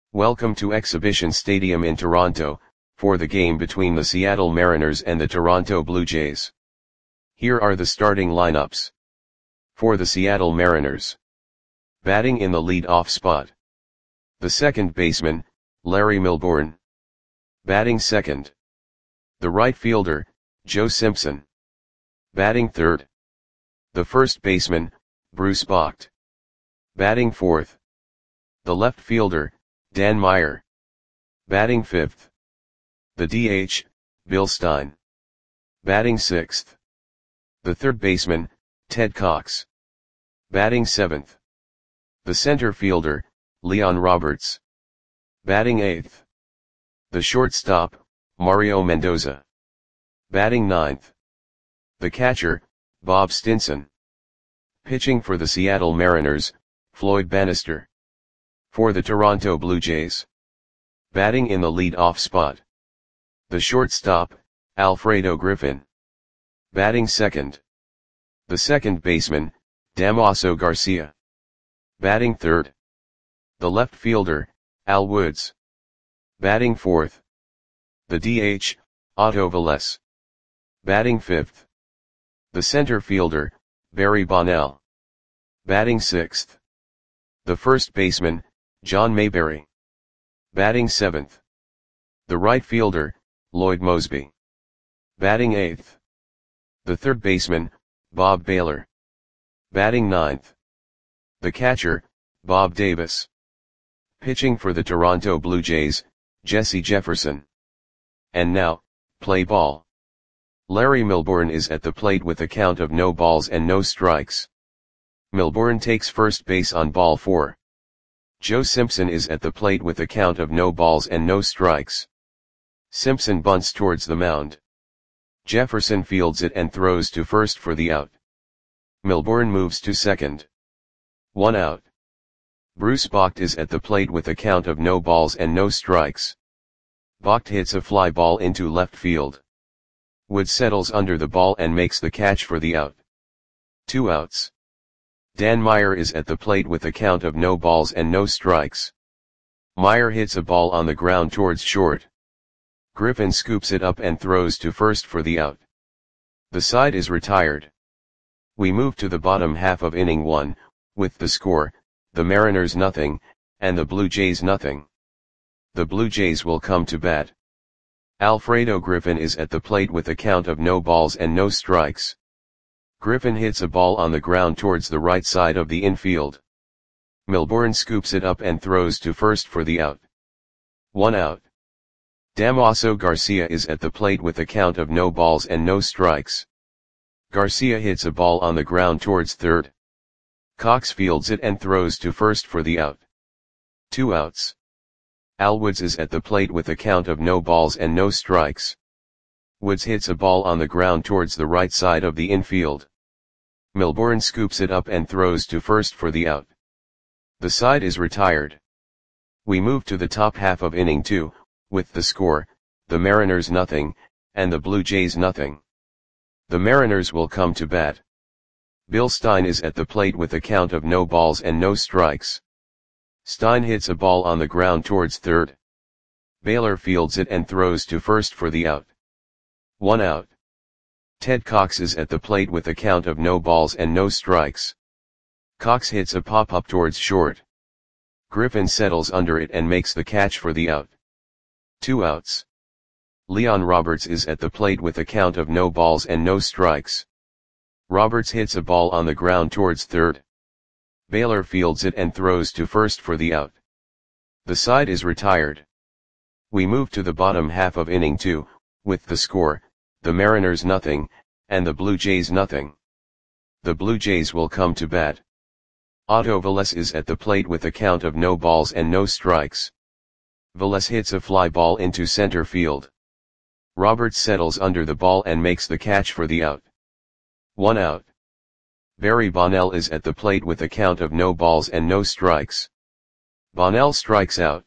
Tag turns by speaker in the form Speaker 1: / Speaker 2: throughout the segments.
Speaker 1: Welcome to Exhibition Stadium in Toronto, for the game between the Seattle Mariners and the Toronto Blue Jays. Here are the starting lineups. For the Seattle Mariners. Batting in the lead-off spot. The second baseman, Larry Milbourne. Batting second. The right fielder, Joe Simpson. Batting third. The first baseman, Bruce Bocht. Batting fourth. The left fielder, Dan Meyer. Batting fifth. The DH, Bill Stein. Batting sixth. The third baseman, Ted Cox. Batting seventh. The center fielder, Leon Roberts. Batting eighth. The shortstop, Mario Mendoza. Batting ninth. The catcher, Bob Stinson. Pitching for the Seattle Mariners, Floyd Bannister. For the Toronto Blue Jays. Batting in the lead-off spot. The shortstop, Alfredo Griffin. Batting second. The second baseman, Damaso Garcia. Batting third. The left fielder, Al Woods. Batting fourth. The DH, Otto Velez. Batting fifth. The center fielder, Barry Bonnell. Batting sixth. The first baseman, John Mayberry. Batting seventh. The right fielder, Lloyd Moseby. Batting eighth. The third baseman, Bob Baylor. Batting ninth. The catcher, Bob Davis. Pitching for the Toronto Blue Jays, Jesse Jefferson. And now, play ball. Larry Milbourne is at the plate with a count of no balls and no strikes. Milbourne takes first base on ball 4. Joe Simpson is at the plate with a count of no balls and no strikes. Simpson bunts towards the mound. Jefferson fields it and throws to first for the out. Milbourne moves to second. 1 out. Bruce Bocht is at the plate with a count of no balls and no strikes. Bocht hits a fly ball into left field. Woods settles under the ball and makes the catch for the out. 2 outs. Dan Meyer is at the plate with a count of no balls and no strikes. Meyer hits a ball on the ground towards short. Griffin scoops it up and throws to first for the out. The side is retired. We move to the bottom half of inning 1, with the score, the Mariners nothing, and the Blue Jays nothing. The Blue Jays will come to bat. Alfredo Griffin is at the plate with a count of no balls and no strikes. Griffin hits a ball on the ground towards the right side of the infield. Milbourne scoops it up and throws to first for the out. 1 out. Damaso Garcia is at the plate with a count of no balls and no strikes. Garcia hits a ball on the ground towards third. Cox fields it and throws to first for the out. 2 outs. Al Woods is at the plate with a count of no balls and no strikes. Woods hits a ball on the ground towards the right side of the infield. Milbourne scoops it up and throws to first for the out. The side is retired. We move to the top half of inning 2, with the score, the Mariners nothing, and the Blue Jays nothing. The Mariners will come to bat. Bill Stein is at the plate with a count of no balls and no strikes. Stein hits a ball on the ground towards third. Baylor fields it and throws to first for the out. 1 out. Ted Cox is at the plate with a count of no balls and no strikes. Cox hits a pop-up towards short. Griffin settles under it and makes the catch for the out. 2 outs. Leon Roberts is at the plate with a count of no balls and no strikes. Roberts hits a ball on the ground towards third. Baylor fields it and throws to first for the out. The side is retired. We move to the bottom half of inning 2, with the score, the Mariners nothing, and the Blue Jays nothing. The Blue Jays will come to bat. Otto Velez is at the plate with a count of no balls and no strikes. Velez hits a fly ball into center field. Roberts settles under the ball and makes the catch for the out. 1 out. Barry Bonnell is at the plate with a count of no balls and no strikes. Bonnell strikes out.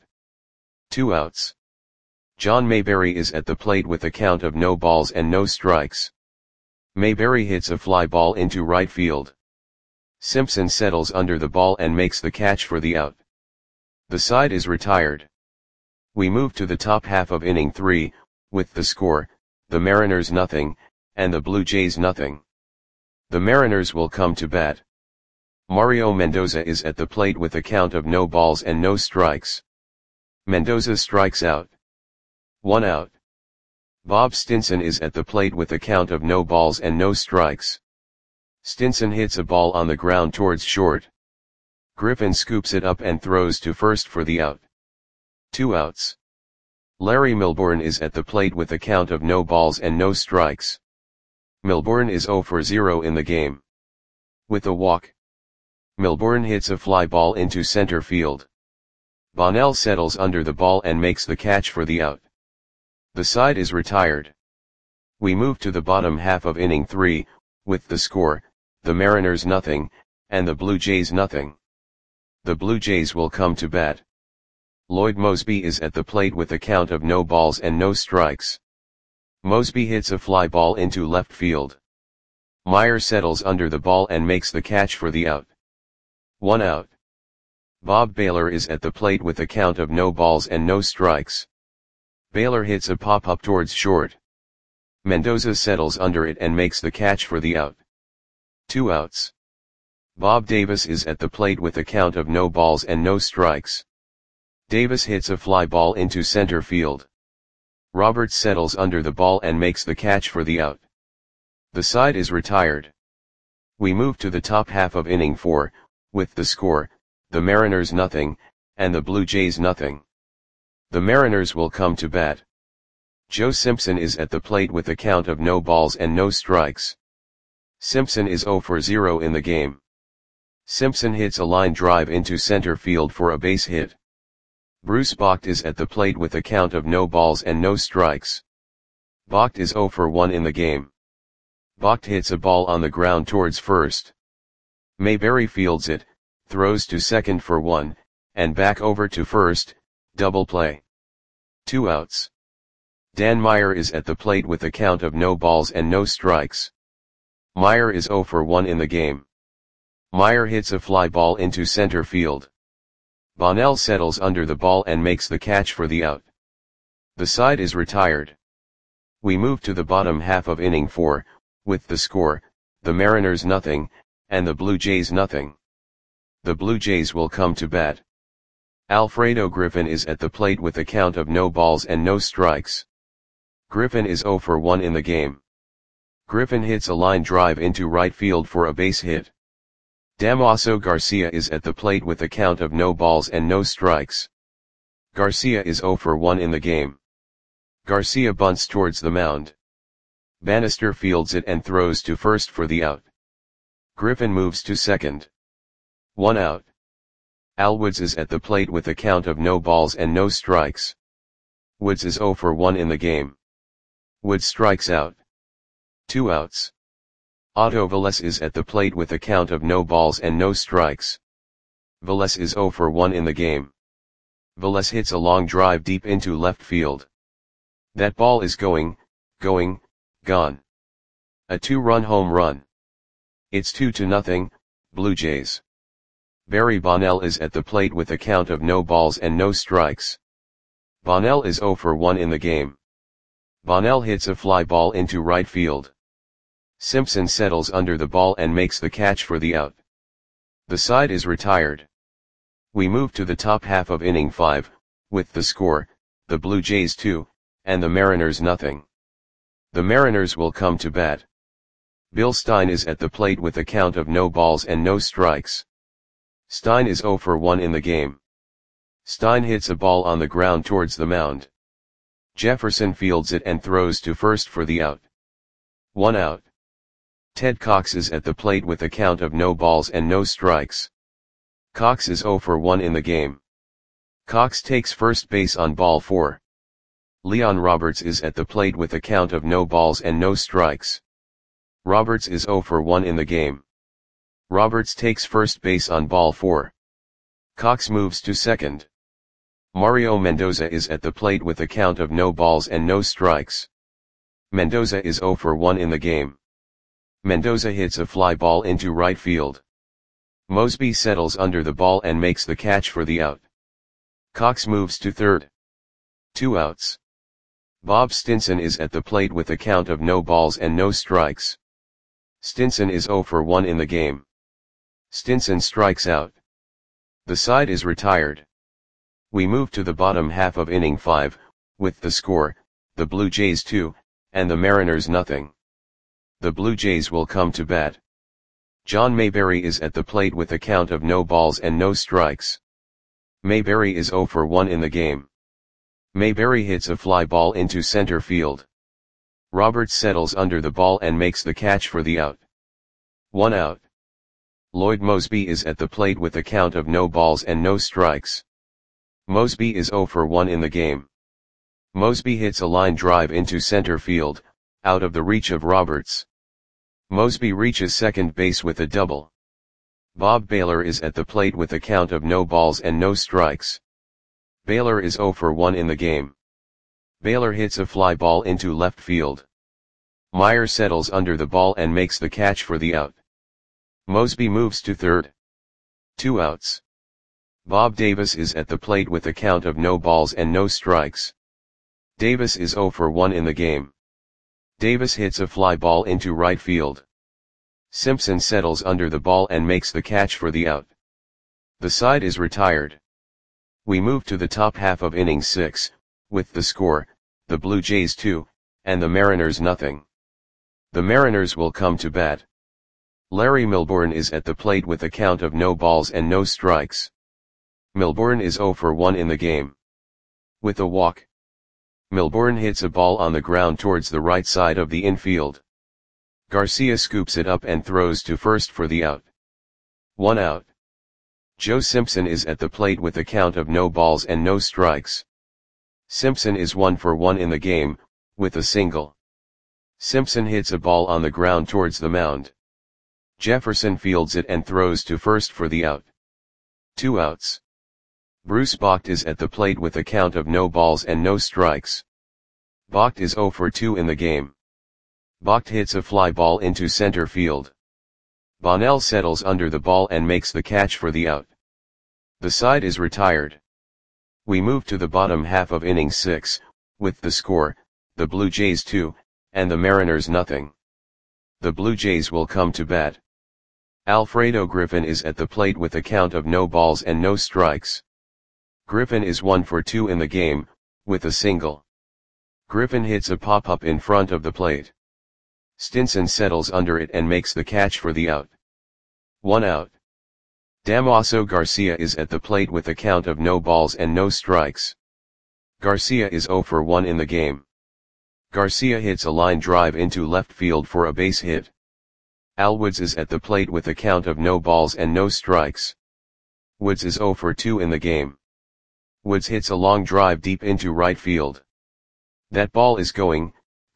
Speaker 1: 2 outs. John Mayberry is at the plate with a count of no balls and no strikes. Mayberry hits a fly ball into right field. Simpson settles under the ball and makes the catch for the out. The side is retired. We move to the top half of inning 3, with the score, the Mariners nothing, and the Blue Jays nothing. The Mariners will come to bat. Mario Mendoza is at the plate with a count of no balls and no strikes. Mendoza strikes out. 1 out. Bob Stinson is at the plate with a count of no balls and no strikes. Stinson hits a ball on the ground towards short. Griffin scoops it up and throws to first for the out. 2 outs. Larry Milbourne is at the plate with a count of no balls and no strikes. Milbourne is 0 for 0 in the game. With a walk, Milbourne hits a fly ball into center field. Bonnell settles under the ball and makes the catch for the out. The side is retired. We move to the bottom half of inning 3, with the score, the Mariners nothing, and the Blue Jays nothing. The Blue Jays will come to bat. Lloyd Moseby is at the plate with a count of no balls and no strikes. Moseby hits a fly ball into left field. Meyer settles under the ball and makes the catch for the out. 1 out. Bob Baylor is at the plate with a count of no balls and no strikes. Baylor hits a pop-up towards short. Mendoza settles under it and makes the catch for the out. 2 outs. Bob Davis is at the plate with a count of no balls and no strikes. Davis hits a fly ball into center field. Roberts settles under the ball and makes the catch for the out. The side is retired. We move to the top half of inning 4, with the score, the Mariners nothing, and the Blue Jays nothing. The Mariners will come to bat. Joe Simpson is at the plate with a count of no balls and no strikes. Simpson is 0 for 0 in the game. Simpson hits a line drive into center field for a base hit. Bruce Bocht is at the plate with a count of no balls and no strikes. Bocht is 0 for 1 in the game. Bocht hits a ball on the ground towards first. Mayberry fields it, throws to second for 1, and back over to first, double play. 2 outs. Dan Meyer is at the plate with a count of no balls and no strikes. Meyer is 0 for 1 in the game. Meyer hits a fly ball into center field. Bonnell settles under the ball and makes the catch for the out. The side is retired. We move to the bottom half of inning 4, with the score, the Mariners nothing, and the Blue Jays nothing. The Blue Jays will come to bat. Alfredo Griffin is at the plate with a count of no balls and no strikes. Griffin is 0 for 1 in the game. Griffin hits a line drive into right field for a base hit. Damaso Garcia is at the plate with a count of no balls and no strikes. Garcia is 0 for 1 in the game. Garcia bunts towards the mound. Bannister fields it and throws to first for the out. Griffin moves to second. 1 out. Al Woods is at the plate with a count of no balls and no strikes. Woods is 0 for 1 in the game. Woods strikes out. 2 outs. Otto Velez is at the plate with a count of no balls and no strikes. Velez is 0 for 1 in the game. Velez hits a long drive deep into left field. That ball is going, gone. A 2-run home run. It's 2-0, Blue Jays. Barry Bonnell is at the plate with a count of no balls and no strikes. Bonnell is 0 for 1 in the game. Bonnell hits a fly ball into right field. Simpson settles under the ball and makes the catch for the out. The side is retired. We move to the top half of inning 5, with the score, the Blue Jays 2, and the Mariners nothing. The Mariners will come to bat. Bill Stein is at the plate with a count of no balls and no strikes. Stein is 0 for 1 in the game. Stein hits a ball on the ground towards the mound. Jefferson fields it and throws to first for the out. 1 out. Ted Cox is at the plate with a count of no balls and no strikes. Cox is 0 for 1 in the game. Cox takes first base on ball 4. Leon Roberts is at the plate with a count of no balls and no strikes. Roberts is 0 for 1 in the game. Roberts takes first base on ball 4. Cox moves to second. Mario Mendoza is at the plate with a count of no balls and no strikes. Mendoza is 0 for 1 in the game. Mendoza hits a fly ball into right field. Moseby settles under the ball and makes the catch for the out. Cox moves to third. 2 outs. Bob Stinson is at the plate with a count of no balls and no strikes. Stinson is 0 for 1 in the game. Stinson strikes out. The side is retired. We move to the bottom half of inning 5, with the score, the Blue Jays 2, and the Mariners nothing. The Blue Jays will come to bat. John Mayberry is at the plate with a count of no balls and no strikes. Mayberry is 0 for 1 in the game. Mayberry hits a fly ball into center field. Roberts settles under the ball and makes the catch for the out. 1 out. Lloyd Moseby is at the plate with a count of no balls and no strikes. Moseby is 0 for 1 in the game. Moseby hits a line drive into center field, out of the reach of Roberts. Moseby reaches second base with a double. Bob Baylor is at the plate with a count of no balls and no strikes. Baylor is 0 for 1 in the game. Baylor hits a fly ball into left field. Meyer settles under the ball and makes the catch for the out. Moseby moves to third. 2 outs. Bob Davis is at the plate with a count of no balls and no strikes. Davis is 0 for 1 in the game. Davis hits a fly ball into right field. Simpson settles under the ball and makes the catch for the out. The side is retired. We move to the top half of inning 6, with the score, the Blue Jays 2, and the Mariners nothing. The Mariners will come to bat. Larry Milbourne is at the plate with a count of no balls and no strikes. Milbourne is 0 for 1 in the game. With a walk. Milbourne hits a ball on the ground towards the right side of the infield. Garcia scoops it up and throws to first for the out. 1 out. Joe Simpson is at the plate with a count of no balls and no strikes. Simpson is 1 for 1 in the game, with a single. Simpson hits a ball on the ground towards the mound. Jefferson fields it and throws to first for the out. 2 outs. Bruce Bocht is at the plate with a count of no balls and no strikes. Bocht is 0 for 2 in the game. Bocht hits a fly ball into center field. Bonnell settles under the ball and makes the catch for the out. The side is retired. We move to the bottom half of inning 6, with the score, the Blue Jays 2, and the Mariners nothing. The Blue Jays will come to bat. Alfredo Griffin is at the plate with a count of no balls and no strikes. Griffin is 1 for 2 in the game, with a single. Griffin hits a pop-up in front of the plate. Stinson settles under it and makes the catch for the out. 1 out. Damaso Garcia is at the plate with a count of no balls and no strikes. Garcia is 0 for 1 in the game. Garcia hits a line drive into left field for a base hit. Al Woods is at the plate with a count of no balls and no strikes. Woods is 0 for 2 in the game. Woods hits a long drive deep into right field. That ball is gone.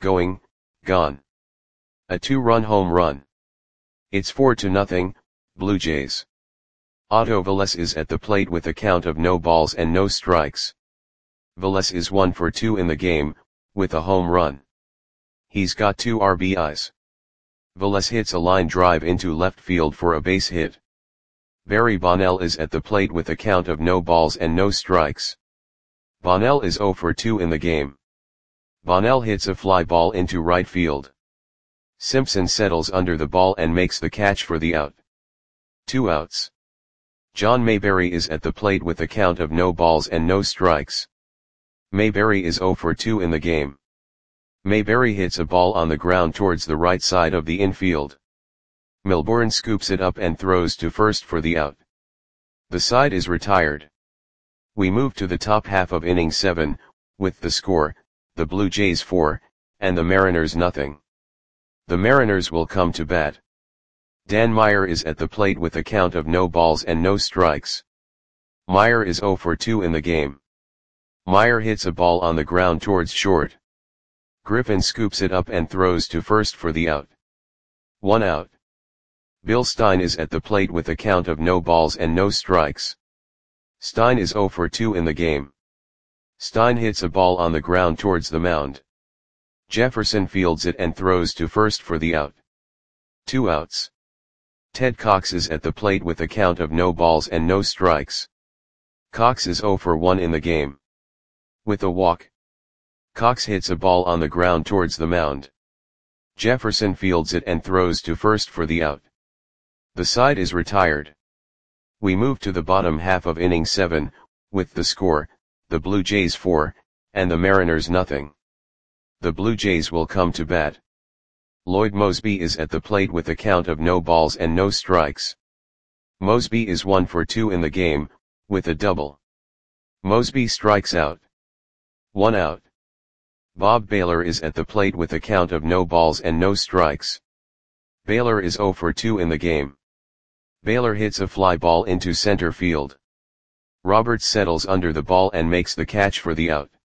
Speaker 1: A 2-run home run. It's 4-0, Blue Jays. Otto Velez is at the plate with a count of no balls and no strikes. Velez is 1 for 2 in the game, with a home run. He's got 2 RBIs. Velez hits a line drive into left field for a base hit. Barry Bonnell is at the plate with a count of no balls and no strikes. Bonnell is 0 for 2 in the game. Bonnell hits a fly ball into right field. Simpson settles under the ball and makes the catch for the out. 2 outs. John Mayberry is at the plate with a count of no balls and no strikes. Mayberry is 0 for 2 in the game. Mayberry hits a ball on the ground towards the right side of the infield. Milbourne scoops it up and throws to first for the out. The side is retired. We move to the top half of inning 7, with the score, the Blue Jays 4, and the Mariners nothing. The Mariners will come to bat. Dan Meyer is at the plate with a count of no balls and no strikes. Meyer is 0 for 2 in the game. Meyer hits a ball on the ground towards short. Griffin scoops it up and throws to first for the out. 1 out. Bill Stein is at the plate with a count of no balls and no strikes. Stein is 0 for 2 in the game. Stein hits a ball on the ground towards the mound. Jefferson fields it and throws to first for the out. 2 outs. Ted Cox is at the plate with a count of no balls and no strikes. Cox is 0 for 1 in the game. With a walk. Cox hits a ball on the ground towards the mound. Jefferson fields it and throws to first for the out. The side is retired. We move to the bottom half of inning 7, with the score, the Blue Jays 4, and the Mariners nothing. The Blue Jays will come to bat. Lloyd Moseby is at the plate with a count of no balls and no strikes. Moseby is 1 for 2 in the game, with a double. Moseby strikes out. 1 out. Bob Baylor is at the plate with a count of no balls and no strikes. Baylor is 0 for 2 in the game. Baylor hits a fly ball into center field. Roberts settles under the ball and makes the catch for the out.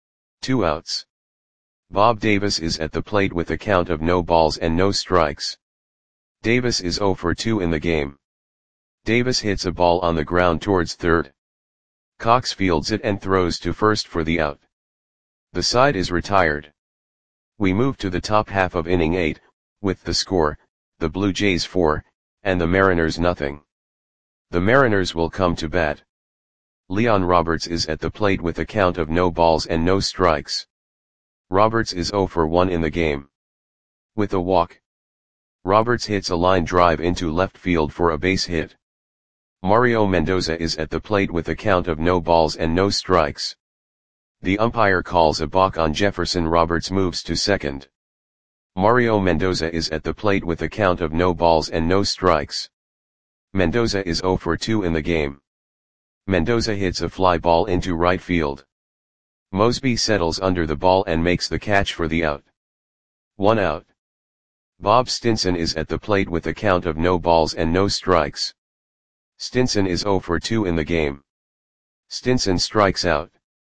Speaker 1: 2 outs. Bob Davis is at the plate with a count of no balls and no strikes. Davis is 0 for 2 in the game. Davis hits a ball on the ground towards third. Cox fields it and throws to first for the out. The side is retired. We move to the top half of inning 8, with the score, the Blue Jays 4, and the Mariners nothing. The Mariners will come to bat. Leon Roberts is at the plate with a count of no balls and no strikes. Roberts is 0 for 1 in the game. With a walk. Roberts hits a line drive into left field for a base hit. Mario Mendoza is at the plate with a count of no balls and no strikes. The umpire calls a balk on Jefferson. Roberts moves to second. Mario Mendoza is at the plate with a count of no balls and no strikes. Mendoza is 0 for 2 in the game. Mendoza hits a fly ball into right field. Moseby settles under the ball and makes the catch for the out. 1 out. Bob Stinson is at the plate with a count of no balls and no strikes. Stinson is 0 for 2 in the game. Stinson strikes out.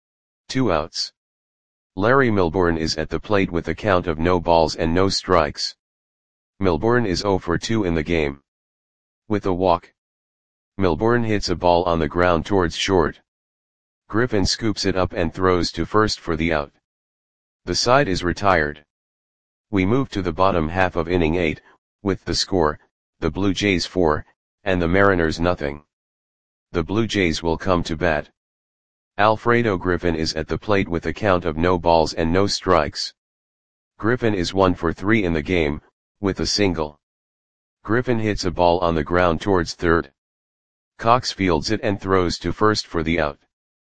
Speaker 1: 2 outs. Larry Milbourne is at the plate with a count of no balls and no strikes. Milbourne is 0 for 2 in the game. With a walk. Milbourne hits a ball on the ground towards short. Griffin scoops it up and throws to first for the out. The side is retired. We move to the bottom half of inning 8, with the score, the Blue Jays 4, and the Mariners nothing. The Blue Jays will come to bat. Alfredo Griffin is at the plate with a count of no balls and no strikes. Griffin is 1 for 3 in the game, with a single. Griffin hits a ball on the ground towards third. Cox fields it and throws to first for the out.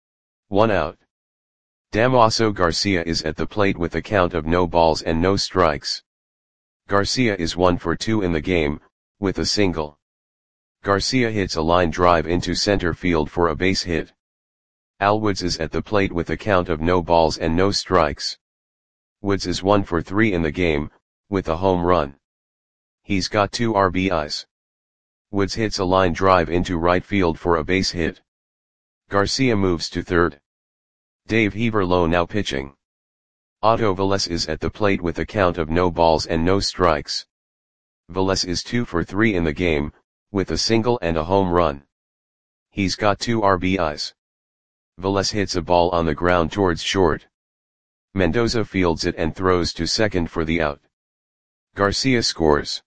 Speaker 1: 1 out. Damaso Garcia is at the plate with a count of no balls and no strikes. Garcia is 1 for 2 in the game, with a single. Garcia hits a line drive into center field for a base hit. Al Woods is at the plate with a count of no balls and no strikes. Woods is 1 for 3 in the game, with a home run. He's got 2 RBIs. Woods hits a line drive into right field for a base hit. Garcia moves to third. Dave Heaverlo now pitching. Otto Velez is at the plate with a count of no balls and no strikes. Velez is 2 for 3 in the game, with a single and a home run. He's got 2 RBIs. Velez hits a ball on the ground towards short. Mendoza fields it and throws to second for the out. Garcia scores.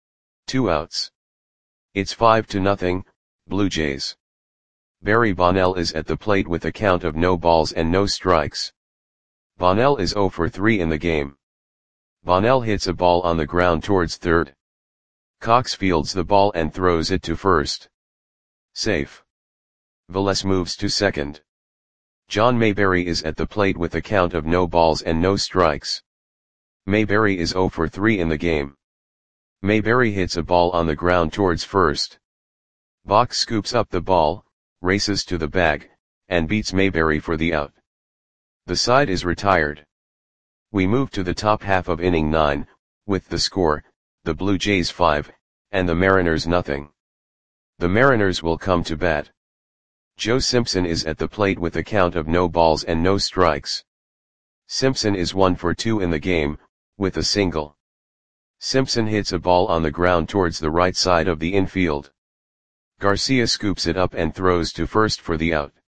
Speaker 1: 2 outs. It's 5-0, Blue Jays. Barry Bonnell is at the plate with a count of no balls and no strikes. Bonnell is 0 for 3 in the game. Bonnell hits a ball on the ground towards third. Cox fields the ball and throws it to first. Safe. Velez moves to second. John Mayberry is at the plate with a count of no balls and no strikes. Mayberry is 0 for 3 in the game. Mayberry hits a ball on the ground towards first. Bach scoops up the ball, races to the bag, and beats Mayberry for the out. The side is retired. We move to the top half of inning 9, with the score, the Blue Jays 5, and the Mariners nothing. The Mariners will come to bat. Joe Simpson is at the plate with a count of no balls and no strikes. Simpson is 1 for 2 in the game, with a single. Simpson hits a ball on the ground towards the right side of the infield. Garcia scoops it up and throws to first for the out.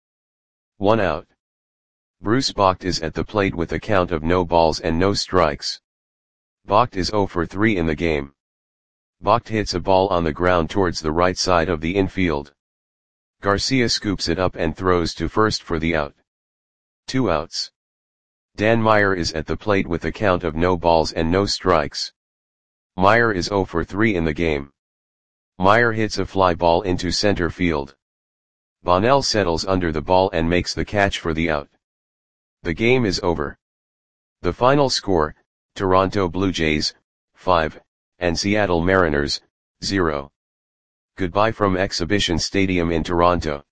Speaker 1: 1 out. Bruce Bocht is at the plate with a count of no balls and no strikes. Bocht is 0 for 3 in the game. Bocht hits a ball on the ground towards the right side of the infield. Garcia scoops it up and throws to first for the out. 2 outs. Dan Meyer is at the plate with a count of no balls and no strikes. Meyer is 0 for 3 in the game. Meyer hits a fly ball into center field. Bonnell settles under the ball and makes the catch for the out. The game is over. The final score, Toronto Blue Jays, 5, and Seattle Mariners, 0. Goodbye from Exhibition Stadium in Toronto.